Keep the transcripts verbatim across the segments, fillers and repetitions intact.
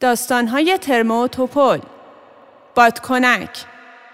داستان‌های ترمو و توپل. بادکنک.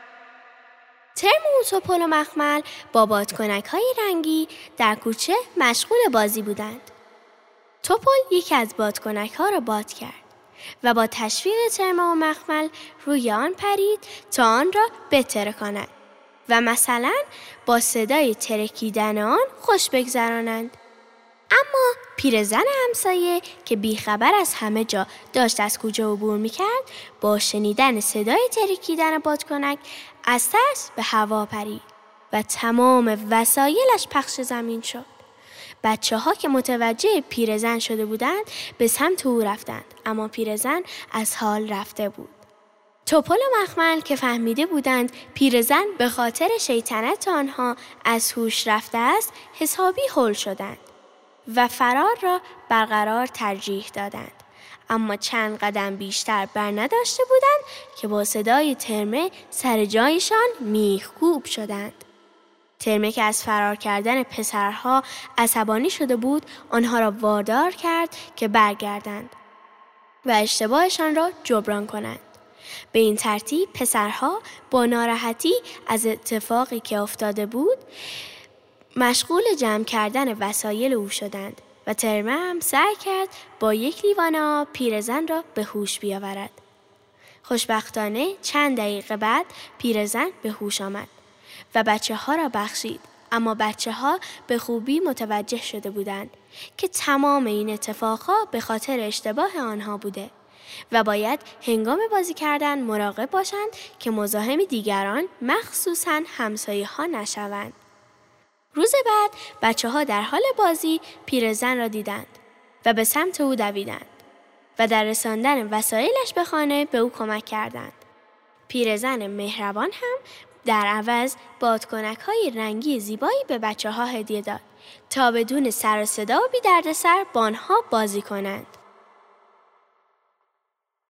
ترمو و توپل و مخمل با بادکنک‌های رنگی در کوچه مشغول بازی بودند. توپل یکی از بادکنک‌ها را باد کرد و با تشویق ترمو و مخمل روی آن پرید تا آن را بترکاند و مثلا با صدای ترکیدن آن خوش بگذرانند. اما پیرزن همسایه که بیخبر از همه جا داشت از کوچه عبور می‌کرد، با شنیدن صدای ترکیدن بادکنک از ترس به هوا پرید و تمام وسایلش پخش زمین شد. بچه ها که متوجه پیرزن شده بودند به سمت او رفتند، اما پیرزن از حال رفته بود. توپل و مخمل که فهمیده بودند پیرزن به خاطر شیطنت آنها از هوش رفته است، حسابی هول شدند و فرار را برقرار ترجیح دادند. اما چند قدم بیشتر بر نداشته بودند که با صدای ترمه سر جایشان میخکوب شدند. ترمه که از فرار کردن پسرها عصبانی شده بود، آنها را وادار کرد که برگردند و اشتباهشان را جبران کنند. به این ترتیب پسرها با ناراحتی از اتفاقی که افتاده بود مشغول جمع کردن وسایل او شدند و ترمه هم سعی کرد با یک لیوان آب پیرزن را به هوش بیاورد. خوشبختانه چند دقیقه بعد پیرزن به هوش آمد و بچه ها را بخشید، اما بچه ها به خوبی متوجه شده بودند که تمام این اتفاقها به خاطر اشتباه آنها بوده و باید هنگام بازی کردن مراقب باشند که مزاحم دیگران مخصوصاً همسایه ها نشوند. روز بعد بچه ها در حال بازی پیرزن را دیدند و به سمت او دویدند و در رساندن وسایلش به خانه به او کمک کردند. پیرزن مهربان هم در عوض بادکنک‌های رنگی زیبایی به بچه ها هدیه داد تا بدون سر و صدا و بی دردسر با آنها بازی کنند.